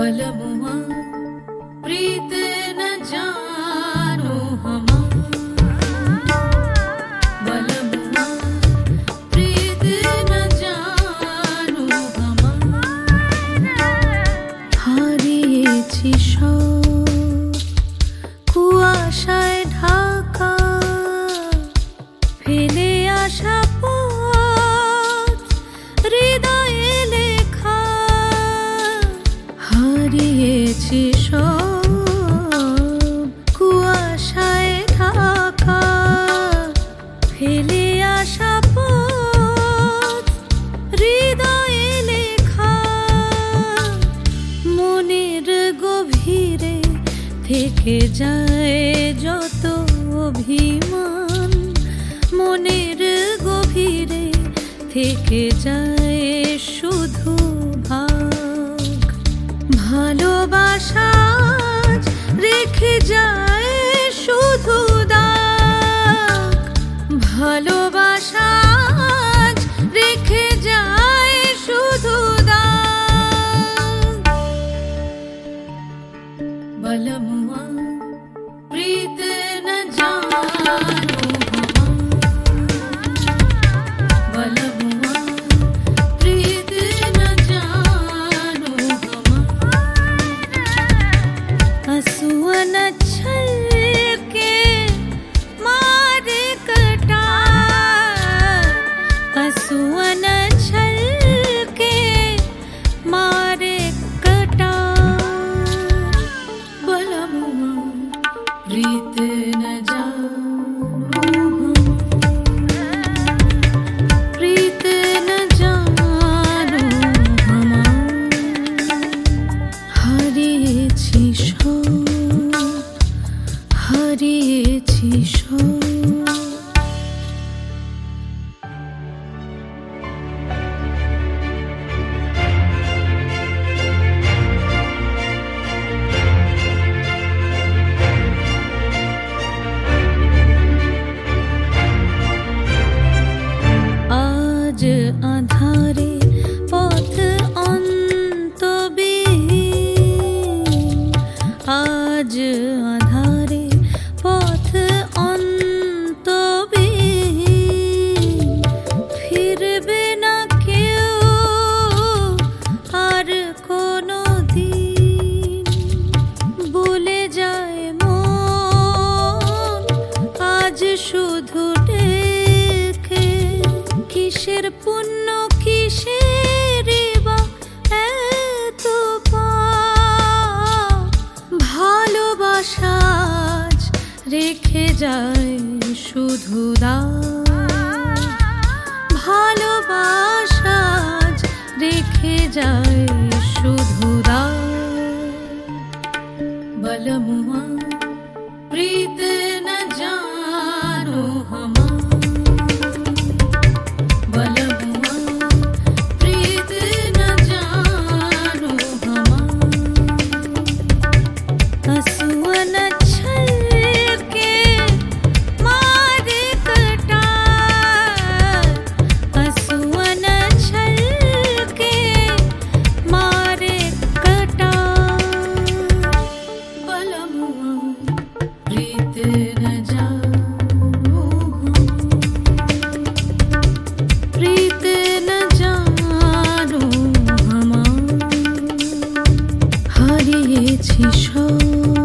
बलमुआ प्रीत न जानो हमार, बलमुआ प्रीत न जानो हमार। হারিয়েছি সব কুয়াশায় ঢাকা, ফেলে আসা পথ হৃদয়ে লেখা। হারিয়েছি সব কুয়াশায় ঢাকা, ফেলে আসা পথ হৃদয়ে লেখা। মনের গভীরে থেকে যায় যত অভিমান, মনের গভীরে থেকে যায় শুধু ভাগ। ভালোবাসা আজ রেখে যায় শুধু দাগ, ভালোবাসা আজ রেখে যায় শুধু দাগ। बलमुआ प्रीत न जानो हमार, बलमुआ प्रीत न जानो हमार। हंसुअन छलके मारे कटार, हंसुअन छलके मारे कटार। बलमुआ प्रीत न जानो हमार, प्रीत न जानो हमार। হারিয়েছি সব, হারিয়েছি সব। আজ আঁধারে পথ অন্তবিহীন, আজ আঁধারে পথ অন্তবিহীন। ফিরবে না কেউ আর কোনো দিন, বলে যায় মন আজ শুধু ডেকে। কিসের পুণ্য কিসের বা এত পাপ, ভালোবাসা আজ রেখে যায় শুধু দাগ, ভালোবাসা আজ রেখে যায় শুধু দাগ। बलमुआ प्रीत न जानो हमार, बलमुआ प्रीत न जानो हमार। हंसुअन छलके मारे कटार, हंसुअन छलके मारे कटार। बलमुआ प्रीत न जानो हमार, प्रीत न जानो हमार। হারিয়েছি সব।